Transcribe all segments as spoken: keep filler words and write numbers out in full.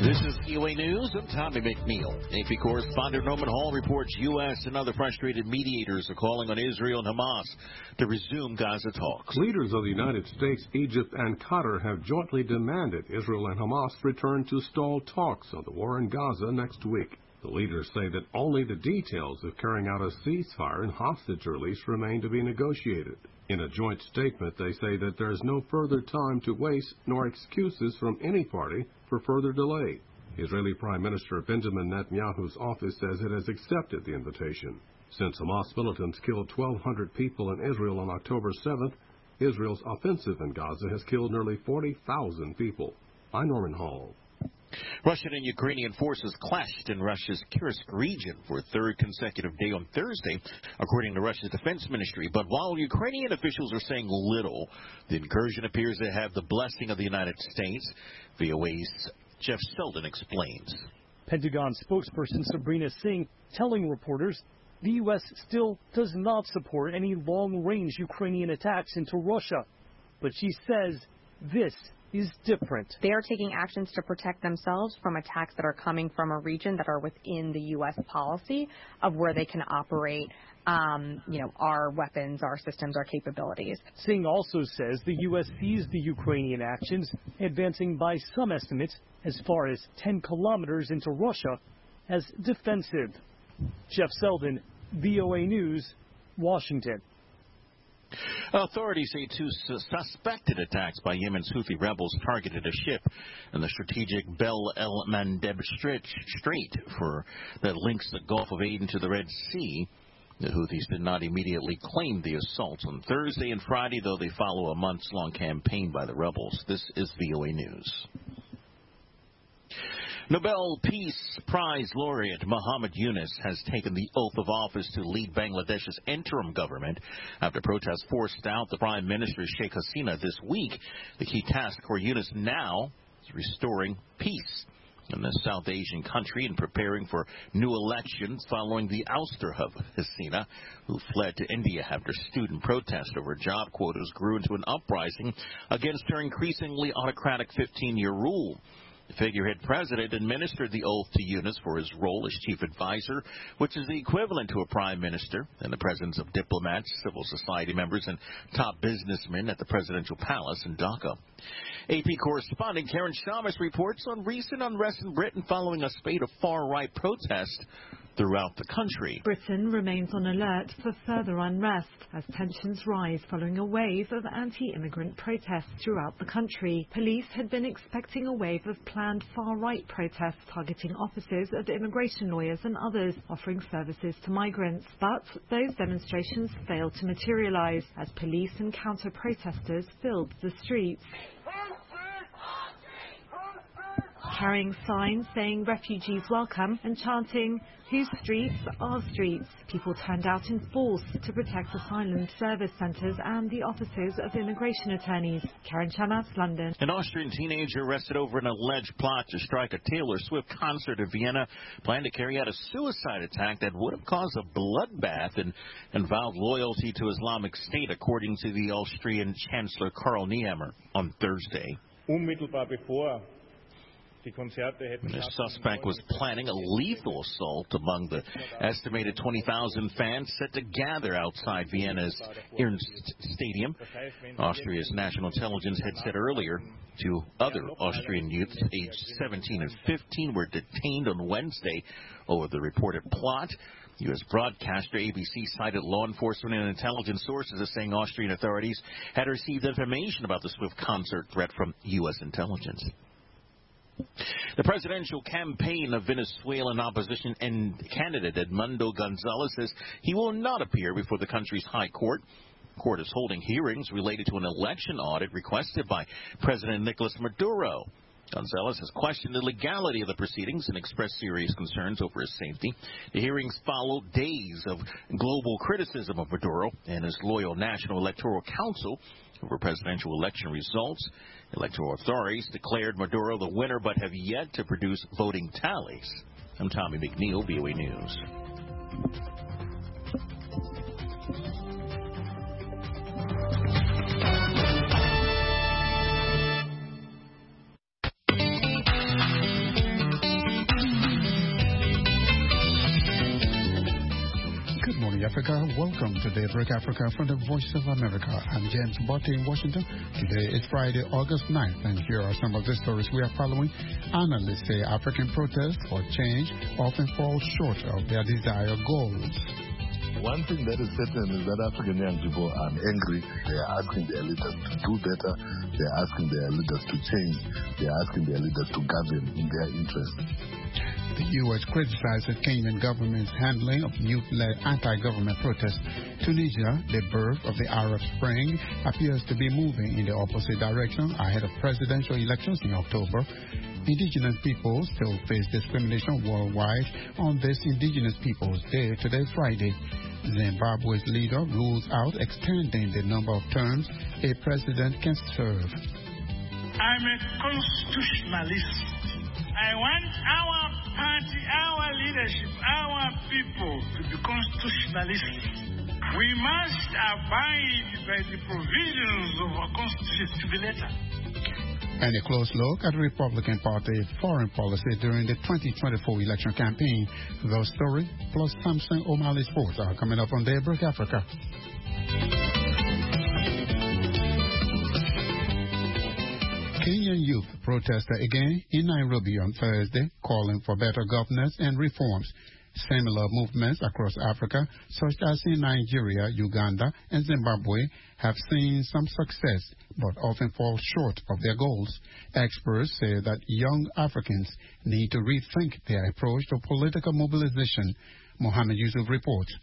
This is E O A News. I'm Tommy McNeil. A P correspondent Norman Hall reports U S and other frustrated mediators are calling on Israel and Hamas to resume Gaza talks. Leaders of the United States, Egypt, and Qatar have jointly demanded Israel and Hamas return to stall talks on the war in Gaza next week. The leaders say that only the details of carrying out a ceasefire and hostage release remain to be negotiated. In a joint statement, they say that there is no further time to waste nor excuses from any party for further delay. Israeli Prime Minister Benjamin Netanyahu's office says it has accepted the invitation. Since Hamas militants killed twelve hundred people in Israel on October seventh, Israel's offensive in Gaza has killed nearly forty thousand people. I'm Norman Hall. Russian and Ukrainian forces clashed in Russia's Kursk region for a third consecutive day on Thursday, according to Russia's defense ministry. But while Ukrainian officials are saying little, the incursion appears to have the blessing of the United States. V O A's Jeff Selden explains. Pentagon spokesperson Sabrina Singh telling reporters the U S still does not support any long-range Ukrainian attacks into Russia. But she says this is different. They are taking actions to protect themselves from attacks that are coming from a region that are within the U S policy of where they can operate, um, you know, our weapons, our systems, our capabilities. Singh also says the U S sees the Ukrainian actions advancing by some estimates as far as ten kilometers into Russia as defensive. Jeff Selden, V O A News, Washington. Authorities say two suspected attacks by Yemen's Houthi rebels targeted a ship in the strategic Bab el-Mandeb Strait for that links the Gulf of Aden to the Red Sea. The Houthis did not immediately claim the assaults on Thursday and Friday, though they follow a months-long campaign by the rebels. This is V O A News. Nobel Peace Prize laureate Muhammad Yunus has taken the oath of office to lead Bangladesh's interim government after protests forced out the Prime Minister Sheikh Hasina this week. The key task for Yunus now is restoring peace in the South Asian country and preparing for new elections following the ouster of Hasina, who fled to India after student protests over job quotas grew into an uprising against her increasingly autocratic fifteen-year rule. The figurehead president administered the oath to Yunus for his role as chief advisor, which is the equivalent to a prime minister, in the presence of diplomats, civil society members, and top businessmen at the presidential palace in Dhaka. A P correspondent Karen Shamus reports on recent unrest in Britain following a spate of far-right protests throughout the country. Britain remains on alert for further unrest as tensions rise following a wave of anti-immigrant protests throughout the country. Police had been expecting a wave of planned far-right protests targeting offices of immigration lawyers and others offering services to migrants. But those demonstrations failed to materialize as police and counter-protesters filled the streets. Carrying signs saying refugees welcome and chanting, whose streets, our streets. People turned out in force to protect asylum service centres and the offices of immigration attorneys. Karen Shamas, London. An Austrian teenager arrested over an alleged plot to strike a Taylor Swift concert in Vienna planned to carry out a suicide attack that would have caused a bloodbath and involved loyalty to Islamic State, according to the Austrian Chancellor Karl Nehammer on Thursday. Unmittelbar bevor The suspect was planning a lethal assault among the estimated twenty thousand fans set to gather outside Vienna's Ernst Stadium. Austria's national intelligence had said earlier two other Austrian youths aged seventeen and fifteen were detained on Wednesday over the reported plot. U S broadcaster A B C cited law enforcement and intelligence sources as saying Austrian authorities had received information about the Swift concert threat from U S intelligence. The presidential campaign of Venezuelan opposition and candidate Edmundo Gonzalez says he will not appear before the country's high court. The court is holding hearings related to an election audit requested by President Nicolas Maduro. Gonzalez has questioned the legality of the proceedings and expressed serious concerns over his safety. The hearings follow days of global criticism of Maduro and his loyal National Electoral Council over presidential election results. Electoral authorities declared Maduro the winner but have yet to produce voting tallies. I'm Tommy McNeil, V O A News. Africa. Welcome to Daybreak Africa from the Voice of America. I'm James Botte in Washington. Today is Friday, August ninth, and here are some of the stories we are following. Analysts say African protests for change often fall short of their desired goals. One thing that is certain is that African young people are angry. They are asking their leaders to do better. They are asking their leaders to change. They are asking their leaders to govern in their interest. The U S criticized the Kenyan government's handling of youth-led anti-government protests. Tunisia, the birth of the Arab Spring, appears to be moving in the opposite direction ahead of presidential elections in October. Indigenous peoples still face discrimination worldwide on this Indigenous Peoples Day, today Friday. Zimbabwe's leader rules out extending the number of terms a president can serve. I'm a constitutionalist. I want our party, our leadership, our people to be constitutionalists. We must abide by the provisions of our constitution to be later. And a close look at the Republican Party's foreign policy during the twenty twenty-four election campaign. Those stories plus Samson O'Malley Sports are coming up on Daybreak Africa. Kenyan youth protested again in Nairobi on Thursday, calling for better governance and reforms. Similar movements across Africa, such as in Nigeria, Uganda, and Zimbabwe, have seen some success, but often fall short of their goals. Experts say that young Africans need to rethink their approach to political mobilization. Mohammed Yusuf reports.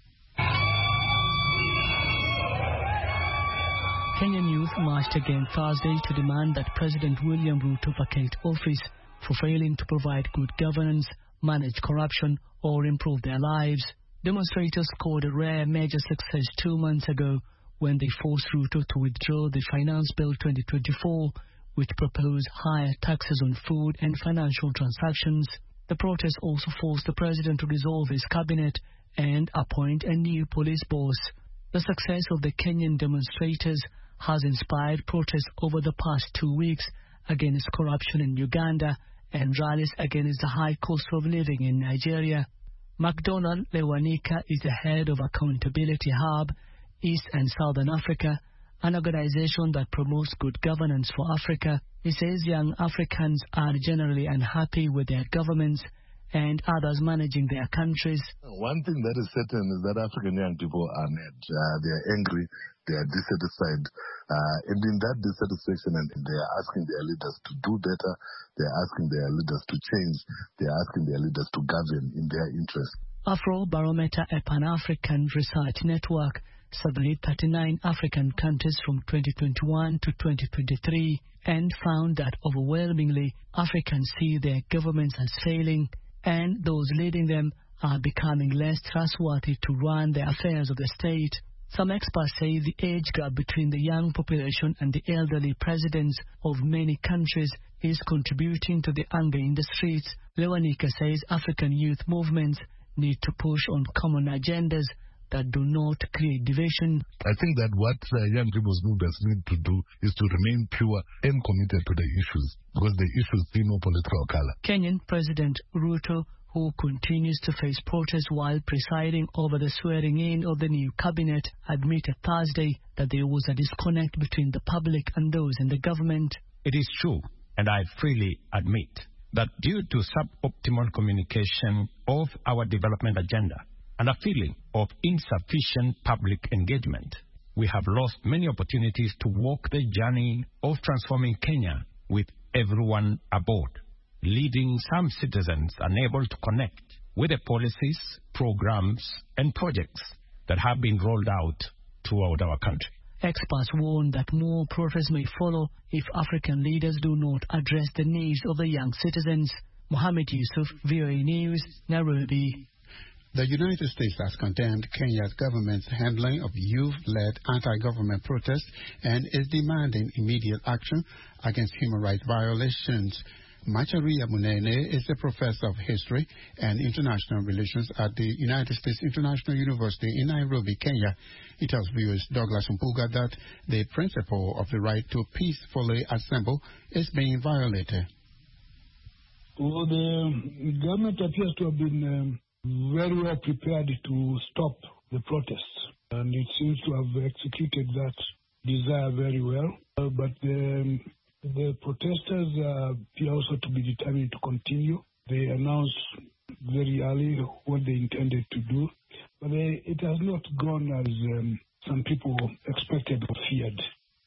Kenyan youth marched again Thursday to demand that President William Ruto vacate office for failing to provide good governance, manage corruption, or improve their lives. Demonstrators scored a rare major success two months ago when they forced Ruto to withdraw the Finance Bill twenty twenty-four, which proposed higher taxes on food and financial transactions. The protest also forced the president to dissolve his cabinet and appoint a new police boss. The success of the Kenyan demonstrators has inspired protests over the past two weeks against corruption in Uganda and rallies against the high cost of living in Nigeria. MacDonald Lewanika is the head of Accountability Hub, East and Southern Africa, an organization that promotes good governance for Africa. He says young Africans are generally unhappy with their governments and others managing their countries. One thing that is certain is that African young people are mad. Uh, they are angry. They are dissatisfied. Uh, and in that dissatisfaction, and they are asking their leaders to do better. They are asking their leaders to change. They are asking their leaders to govern in their interest. Afrobarometer, a Pan-African research network, surveyed thirty-nine African countries from twenty twenty-one to twenty twenty-three and found that overwhelmingly Africans see their governments as failing, and those leading them are becoming less trustworthy to run the affairs of the state. Some experts say the age gap between the young population and the elderly presidents of many countries is contributing to the anger in the streets. Lewanika says African youth movements need to push on common agendas that do not create division. I think that what uh, young people's movements need to do is to remain pure and committed to the issues, because the issues see no political color. Kenyan President Ruto, who continues to face protests while presiding over the swearing-in of the new cabinet, admitted Thursday that there was a disconnect between the public and those in the government. It is true, and I freely admit, that due to suboptimal communication of our development agenda and a feeling of insufficient public engagement, we have lost many opportunities to walk the journey of transforming Kenya with everyone aboard, leading some citizens unable to connect with the policies, programs, and projects that have been rolled out throughout our country. Experts warn that more protests may follow if African leaders do not address the needs of the young citizens. Mohammed Yusuf, V O A News, Nairobi. The United States has condemned Kenya's government's handling of youth-led anti-government protests and is demanding immediate action against human rights violations. Macharia Munene is a professor of history and international relations at the United States International University in Nairobi, Kenya. He tells viewers Douglas Mpuga that the principle of the right to peacefully assemble is being violated. Well, the government appears to have been um, very well prepared to stop the protests. And it seems to have executed that desire very well. Uh, but the, the protesters uh, appear also to be determined to continue. They announced very early what they intended to do, but they, it has not gone as um, some people expected or feared,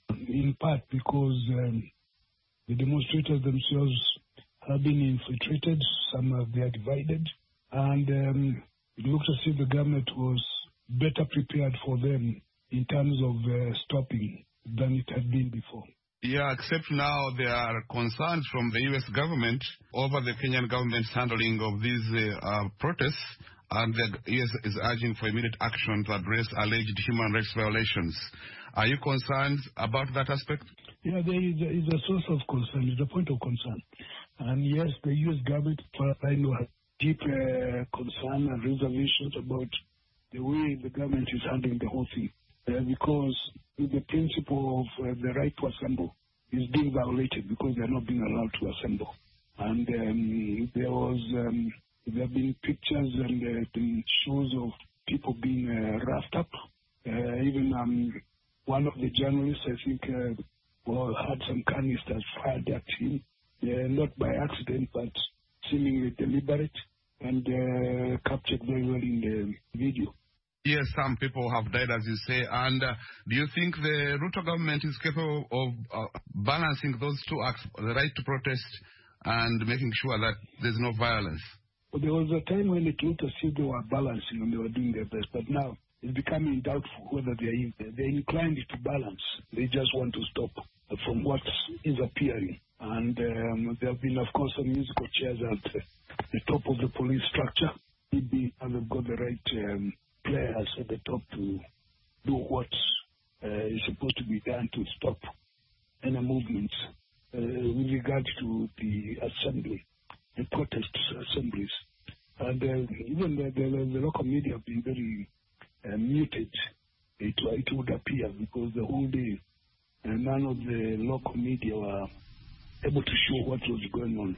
in part because um, the demonstrators themselves have been infiltrated, some are they are divided, and um, it looks as if the government was better prepared for them in terms of uh, stopping than it had been before. Yeah, except now there are concerns from the U S government over the Kenyan government's handling of these uh, uh, protests, and the U S is urging for immediate action to address alleged human rights violations. Are you concerned about that aspect? Yeah, there is a, is a source of concern, it's a point of concern. And yes, the U S government, I know, has deep uh, concern and reservations about the way the government is handling the whole thing. Uh, because the principle of uh, the right to assemble is being violated because they are not being allowed to assemble. And um, there was, um, there have been pictures and uh, been shows of people being uh, roughed up. Uh, even um, one of the journalists, I think, uh, well, had some canisters fired at him, uh, not by accident, but seemingly deliberate, and uh, captured very well in the video. Yes, some people have died, as you say. And uh, do you think the Ruto government is capable of uh, balancing those two acts, the right to protest and making sure that there's no violence? Well, there was a time when it looked as if they were balancing and they were doing their best, but now it's becoming doubtful whether they're, they're inclined to balance. They just want to stop from what is appearing. And um, there have been, of course, some musical chairs at the top of the police structure. Maybe they've got the right um, players at the top to do what uh, is supposed to be done to stop any movements uh, with regard to the assembly, the protest assemblies. And uh, even the, the, the local media have been very uh, muted, it, it would appear, because the whole day uh, none of the local media were able to show what was going on.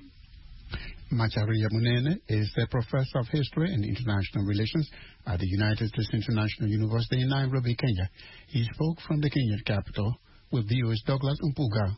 Macharia Munene is a professor of history and international relations at the United States International University in Nairobi, Kenya. He spoke from the Kenyan capital with V O A's Douglas Umpuga.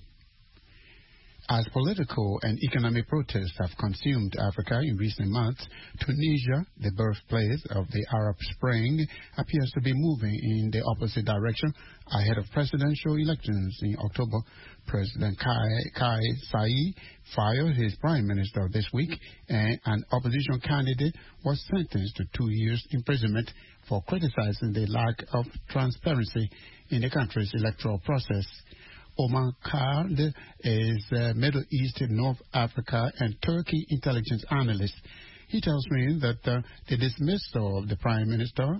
As political and economic protests have consumed Africa in recent months, Tunisia, the birthplace of the Arab Spring, appears to be moving in the opposite direction ahead of presidential elections in October. President Kais Saied fired his prime minister this week, and an opposition candidate was sentenced to two years imprisonment for criticizing the lack of transparency in the country's electoral process. Omar Khald is a Middle East, North Africa, and Turkey intelligence analyst. He tells me that uh, the dismissal of the prime minister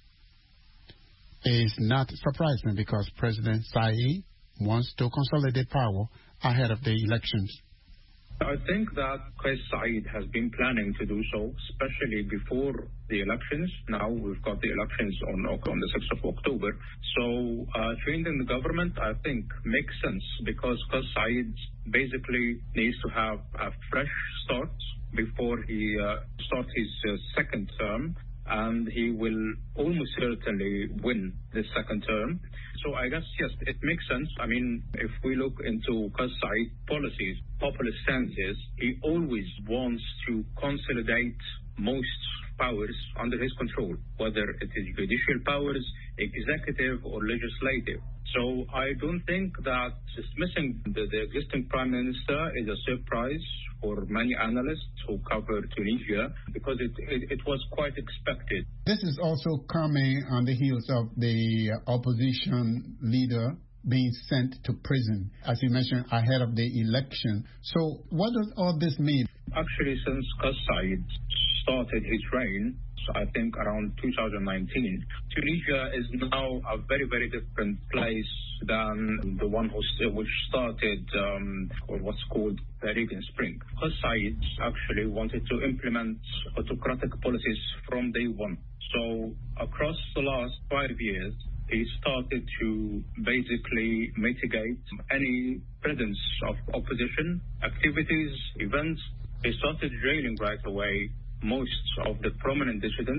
is not surprising because President Saied wants to consolidate power ahead of the elections. I think that Kais Saied has been planning to do so, especially before the elections. Now we've got the elections on, on the sixth of October. So uh, changing the government, I think, makes sense because Kais Saied basically needs to have a fresh start before he uh, starts his uh, second term, and he will almost certainly win the second term. So I guess, yes, it makes sense. I mean, if we look into Kais Saied policies, populist stances, he always wants to consolidate most powers under his control, whether it is judicial powers, executive or legislative. So I don't think that dismissing the, the existing prime minister is a surprise for many analysts who cover Tunisia, because it, it, it was quite expected. This is also coming on the heels of the opposition leader being sent to prison, as you mentioned, ahead of the election. So what does all this mean? Actually, since Kais Saied started his reign, I think around two thousand nineteen, Tunisia is now a very, very different place than the one which started, um, or what's called the Arabian Spring. Kais Saied actually wanted to implement autocratic policies from day one. So across the last five years, he started to basically mitigate any presence of opposition activities, events. He started jailing right away most of the prominent dissidents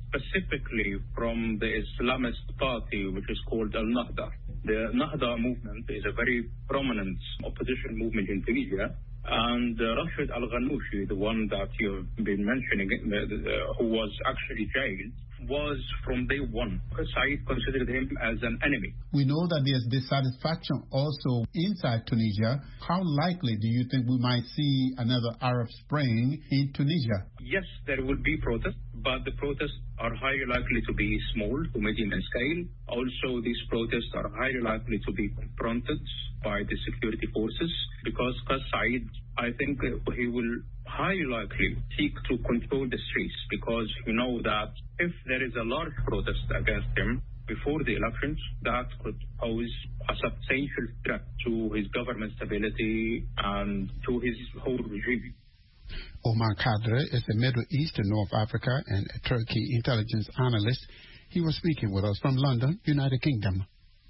specifically from the Islamist party, which is called Al-Nahda. The Nahda movement is a very prominent opposition movement in Tunisia. And uh, Rashid Al-Ghannouchi, the one that you've been mentioning, uh, who was actually jailed, was from day one. Said considered him as an enemy. We know that there's dissatisfaction also inside Tunisia. How likely do you think we might see another Arab Spring in Tunisia? Yes, there will be protests, but the protests are highly likely to be small to medium in scale. Also, these protests are highly likely to be confronted by the security forces because Qais Said, I think uh, he will highly likely seek to control the streets because you know that if there is a large protest against him before the elections, that could pose a substantial threat to his government stability and to his whole regime. Omar Khadr is a Middle East and North Africa and Turkey intelligence analyst. He was speaking with us from London, United Kingdom.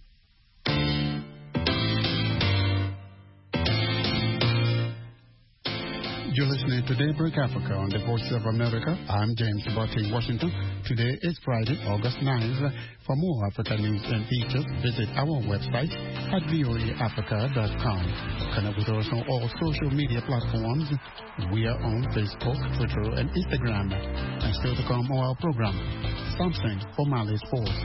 You're listening to Daybreak Africa on the Voice of America. I'm James Barty, Washington. Today is Friday, August ninth. For more Africa news and features, visit our website at voa africa dot com. Connect with us on all social media platforms. We are on Facebook, Twitter, and Instagram. And still to come on our program, something for Mali Sports.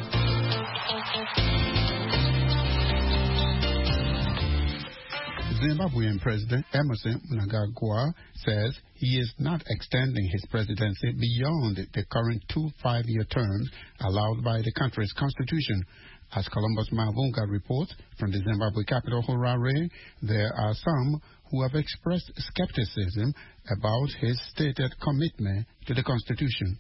Zimbabwean President Emmerson Mnangagwa says he is not extending his presidency beyond the current two five-year terms allowed by the country's constitution. As Columbus Mavunga reports from the Zimbabwe capital, Harare, there are some who have expressed skepticism about his stated commitment to the constitution.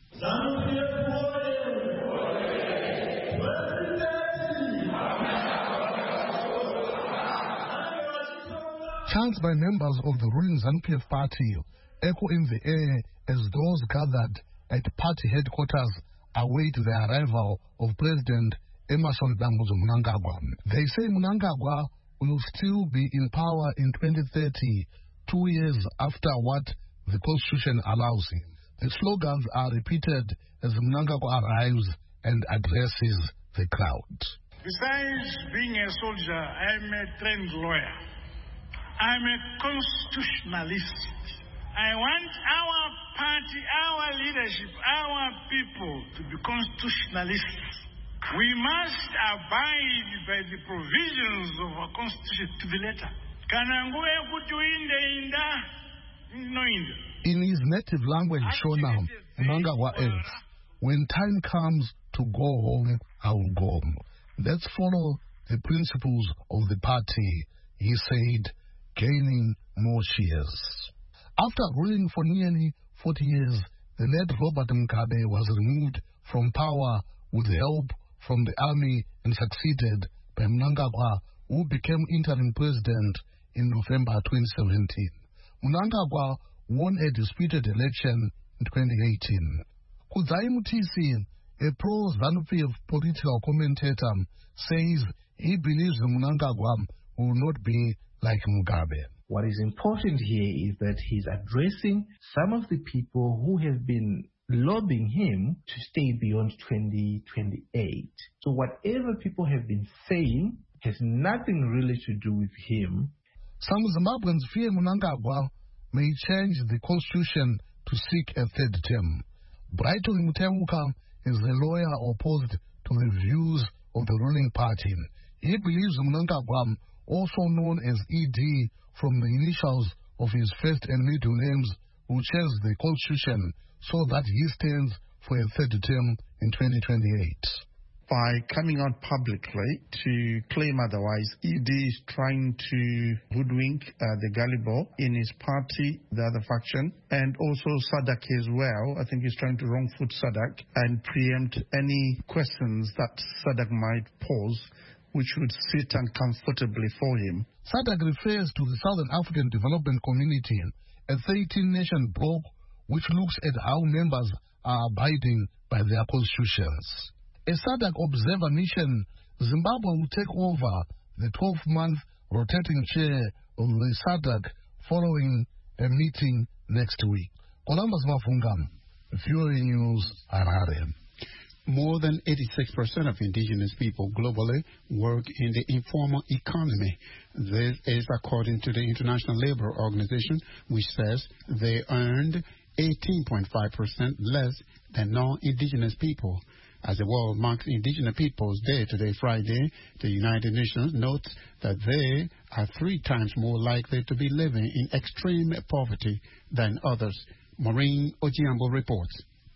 Chants by members of the ruling ZANU-P F party echo in the air as those gathered at party headquarters await the arrival of President Emmerson Mnangagwa. They say Mnangagwa will still be in power in twenty thirty, two years after what the constitution allows him. The slogans are repeated as Mnangagwa arrives and addresses the crowd. Besides being a soldier, I'm a trained lawyer. I'm a constitutionalist. I want our party, our leadership, our people to be constitutionalists. We must abide by the provisions of our constitution to the letter. In his native language, Shona, Mnangagwa adds, when time comes to go home, I will go home. Let's follow the principles of the party, he said, gaining more shares. After ruling for nearly forty years, the late Robert Mugabe was removed from power with help from the army and succeeded by Mnangagwa, who became interim president in November twenty seventeen. Mnangagwa won a disputed election in twenty eighteen. Kudzai Mutisi, a pro-ZANU-P F political commentator, says he believes Mnangagwa will not be like Mugabe. What is important here is that he's addressing some of the people who have been lobbying him to stay beyond twenty twenty-eight. So whatever people have been saying has nothing really to do with him. Some Zimbabweans fear Mnangagwa may change the constitution to seek a third term. Brighton Mutemuka is a lawyer opposed to the views of the ruling party. He believes Mnangagwa, also known as E D from the initials of his first and middle names, will change the constitution so that he stands for a third term in twenty twenty-eight. By coming out publicly to claim otherwise, E D is trying to hoodwink uh, the gullible in his party, the other faction, and also SADC as well. I think he's trying to wrong-foot SADC and preempt any questions that SADC might pose, which would sit uncomfortably for him. SADC refers to the Southern African Development Community, a thirteen-nation bloc which looks at how members are abiding by their constitutions. A SADC observer mission, Zimbabwe will take over the twelve-month rotating chair of the SADC following a meeting next week. Columbus Mavunga, Fuel news Harare. More than eighty-six percent of indigenous people globally work in the informal economy. This is according to the International Labour Organization, which says they earned eighteen point five percent less than non-indigenous people. As the world marks Indigenous Peoples Day today, Friday, the United Nations notes that they are three times more likely to be living in extreme poverty than others. Maureen Ojiambo reports.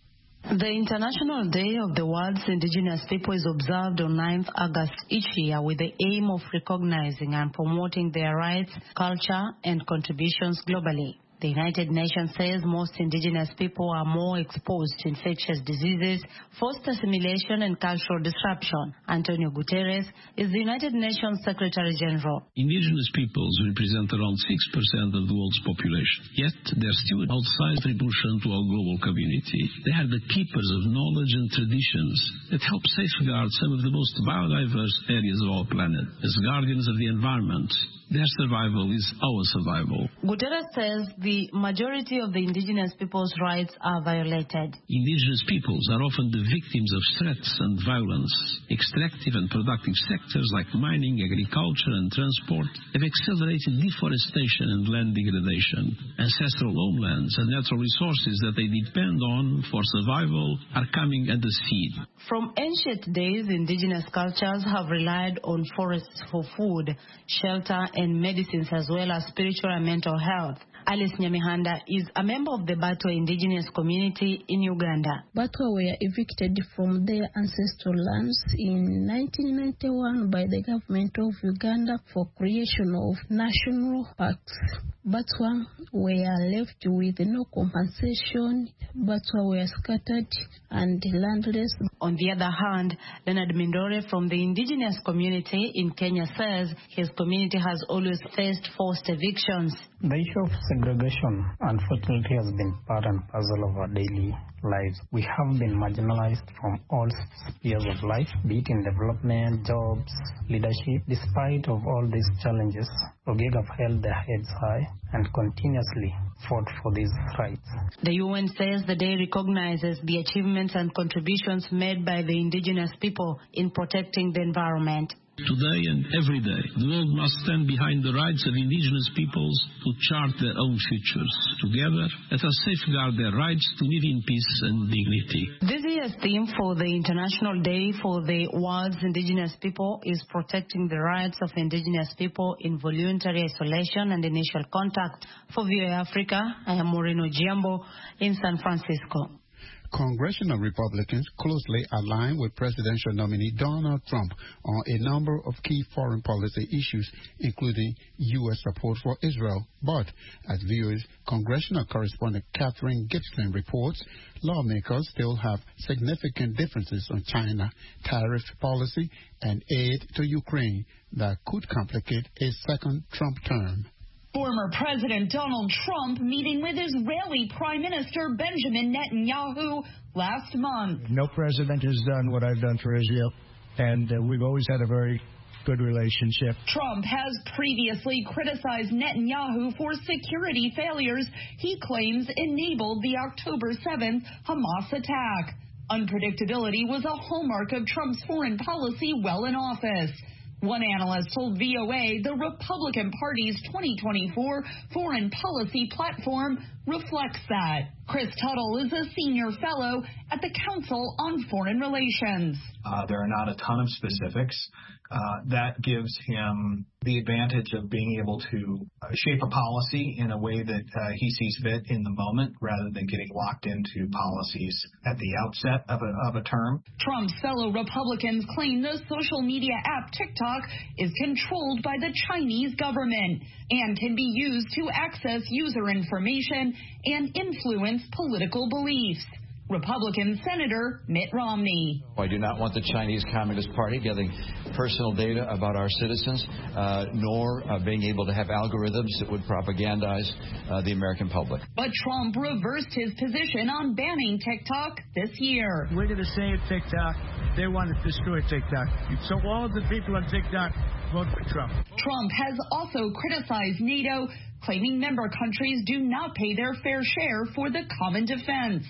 The International Day of the World's Indigenous People is observed on ninth of August each year with the aim of recognizing and promoting their rights, culture, and contributions globally. The United Nations says most indigenous people are more exposed to infectious diseases, forced assimilation, and cultural disruption. Antonio Guterres is the United Nations Secretary General. Indigenous peoples represent around six percent of the world's population, yet they're still outside contribution to our global community. They are the keepers of knowledge and traditions that help safeguard some of the most biodiverse areas of our planet. As guardians of the environment, their survival is our survival. Guterres says the majority of the indigenous people's rights are violated. Indigenous peoples are often the victims of threats and violence. Extractive and productive sectors like mining, agriculture, and transport have accelerated deforestation and land degradation. Ancestral homelands and natural resources that they depend on for survival are coming under siege. From ancient days, indigenous cultures have relied on forests for food, shelter, and medicines, as well as spiritual and mental health. Alice Nyamihanda is a member of the Batwa indigenous community in Uganda. Batwa were evicted from their ancestral lands in nineteen ninety-one by the government of Uganda for creation of national parks. Batwa were left with no compensation. Batwa were scattered and landless. On the other hand, Leonard Mindore from the indigenous community in Kenya says his community has always faced forced evictions. The issue of segregation, unfortunately, has been part and parcel of our daily lives. We have been marginalized from all spheres of life, be it in development, jobs, leadership. Despite of all these challenges, Ogega have held their heads high and continuously fought for these rights. The U N says the day recognizes the achievements and contributions made by the indigenous people in protecting the environment. Today and every day, the world must stand behind the rights of indigenous peoples to chart their own futures. Together, let us safeguard their rights to live in peace and dignity. This year's theme for the International Day for the World's Indigenous People is protecting the rights of indigenous people in voluntary isolation and initial contact. For V O A Africa, I am Maureen Ojiambo in San Francisco. Congressional Republicans closely aligned with presidential nominee Donald Trump on a number of key foreign policy issues, including U S support for Israel. But, as V O A's congressional correspondent Catherine Gibson reports, lawmakers still have significant differences on China, tariff policy, and aid to Ukraine that could complicate a second Trump term. Former President Donald Trump meeting with Israeli Prime Minister Benjamin Netanyahu last month. No president has done what I've done for Israel, and uh, we've always had a very good relationship. Trump has previously criticized Netanyahu for security failures he claims enabled the October seventh Hamas attack. Unpredictability was a hallmark of Trump's foreign policy while in office. One analyst told V O A the Republican Party's twenty twenty-four foreign policy platform reflects that. Chris Tuttle is a senior fellow at the Council on Foreign Relations. Uh, there are not a ton of specifics. Uh, that gives him the advantage of being able to uh, shape a policy in a way that uh, he sees fit in the moment rather than getting locked into policies at the outset of a, of a term. Trump's fellow Republicans claim the social media app TikTok is controlled by the Chinese government and can be used to access user information and influence political beliefs. Republican Senator Mitt Romney. I do not want the Chinese Communist Party getting personal data about our citizens, uh, nor uh, being able to have algorithms that would propagandize uh, the American public. But Trump reversed his position on banning TikTok this year. We're going to save TikTok. They want to destroy TikTok. So all of the people on TikTok vote for Trump. Trump has also criticized NATO, claiming member countries do not pay their fair share for the common defense.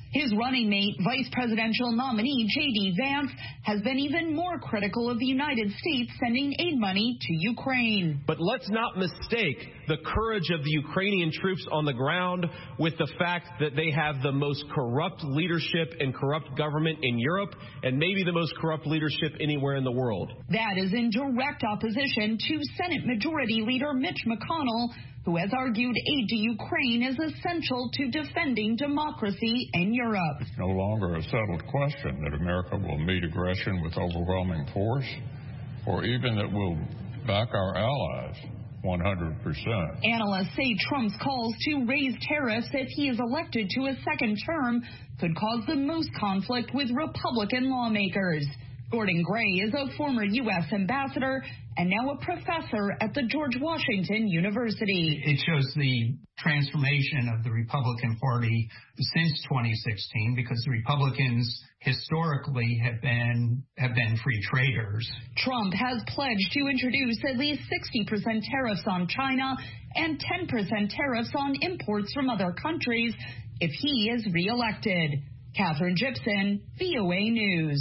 His running mate, vice presidential nominee J D Vance, has been even more critical of the United States sending aid money to Ukraine. But let's not mistake the courage of the Ukrainian troops on the ground with the fact that they have the most corrupt leadership and corrupt government in Europe and maybe the most corrupt leadership anywhere in the world. That is in direct opposition to Senate Majority Leader Mitch McConnell, who has argued aid to Ukraine is essential to defending democracy in Europe. It's no longer a settled question that America will meet aggression with overwhelming force, or even that we'll back our allies one hundred percent. Analysts say Trump's calls to raise tariffs if he is elected to a second term could cause the most conflict with Republican lawmakers. Gordon Gray is a former U S ambassador and now a professor at the George Washington University. It shows the transformation of the Republican Party since twenty sixteen, because the Republicans historically have been have been free traders. Trump has pledged to introduce at least sixty percent tariffs on China and ten percent tariffs on imports from other countries if he is reelected. Catherine Gibson, V O A News.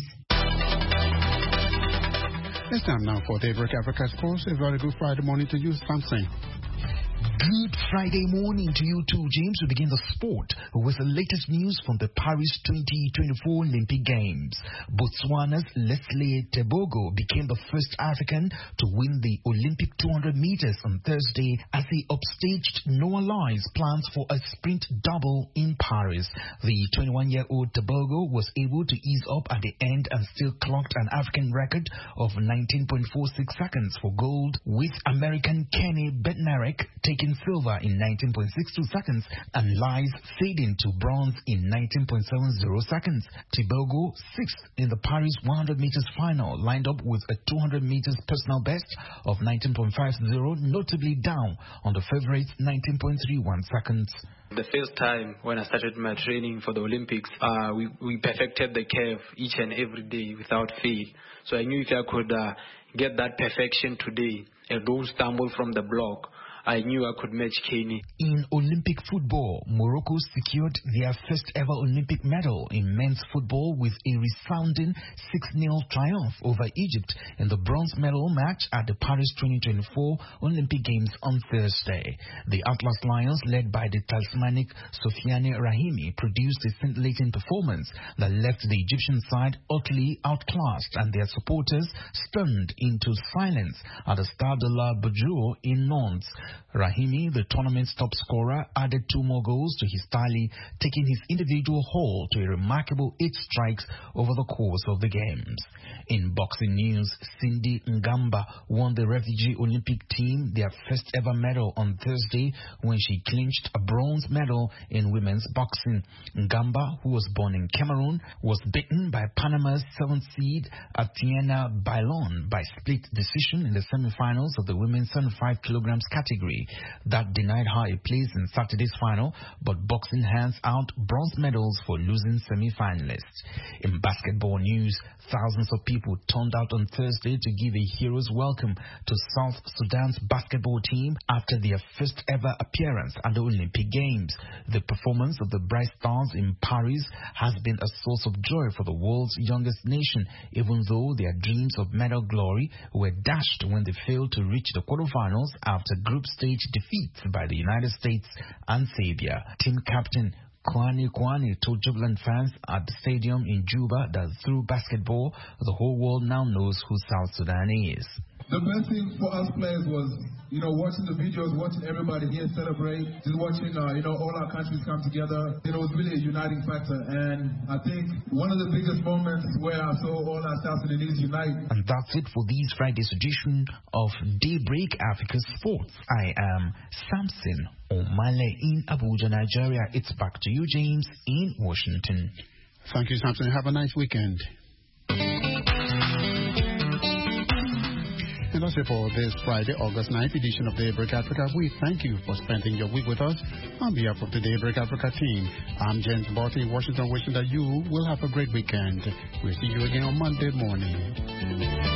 It's time now for Daybreak Africa Sports. A very good Friday morning to you, Samson. Good Friday morning to you too, James. We begin the sport with the latest news from the Paris twenty twenty-four Olympic Games. Botswana's Leslie Tebogo became the first African to win the Olympic two hundred meters on Thursday as he upstaged Noah Lyles' plans for a sprint double in Paris. The twenty-one-year-old Tebogo was able to ease up at the end and still clocked an African record of nineteen point four six seconds for gold, with American Kenny Bednarek taking silver in nineteen point six two seconds and Lyles fading to bronze in nineteen point seven zero seconds. Tebogo, sixth in the Paris one hundred meters final, lined up with a two hundred meters personal best of nineteen point five zero, notably down on the favorites nineteen point three one seconds. The first time when I started my training for the Olympics, uh, we, we perfected the curve each and every day without fail. So I knew if I could uh, get that perfection today and don't stumble from the block, I knew I could match Kenny. In Olympic football, Morocco secured their first ever Olympic medal in men's football with a resounding six nil triumph over Egypt in the bronze medal match at the Paris twenty twenty-four Olympic Games on Thursday. The Atlas Lions, led by the talismanic Sofiane Rahimi, produced a scintillating performance that left the Egyptian side utterly outclassed and their supporters stunned into silence at the Stade de la Bourgeois in Nantes. Rahimi, the tournament's top scorer, added two more goals to his tally, taking his individual haul to a remarkable eight strikes over the course of the games. In boxing news, Cindy Ngamba won the refugee Olympic team their first ever medal on Thursday when she clinched a bronze medal in women's boxing. Ngamba, who was born in Cameroon, was beaten by Panama's seventh seed Atiena Bailon by split decision in the semi-finals of the women's seventy-five kilograms category. That denied her a place in Saturday's final, but boxing hands out bronze medals for losing semi-finalists. In basketball news, thousands of people turned out on Thursday to give a hero's welcome to South Sudan's basketball team after their first ever appearance at the Olympic Games. The performance of the Bright Stars in Paris has been a source of joy for the world's youngest nation, even though their dreams of medal glory were dashed when they failed to reach the quarterfinals after group stage defeats by the United States and Serbia. Team captain Kwame Kwame told Jubilant fans at the stadium in Juba that through basketball, the whole world now knows who South Sudan is. The best thing for us players was, you know, watching the videos, watching everybody here celebrate, just watching, uh, you know, all our countries come together. You know, it was really a uniting factor. And I think one of the biggest moments where I saw all our South Sudanese unite. And that's it for this Friday's edition of Daybreak Africa Sports. I am Samson Omale in Abuja, Nigeria. It's back to you, James, in Washington. Thank you, Samson. Have a nice weekend. And that's it for this Friday, August ninth edition of Daybreak Africa. We thank you for spending your week with us. On behalf of the Daybreak Africa team, I'm James Barty in Washington, wishing that you will have a great weekend. We'll see you again on Monday morning.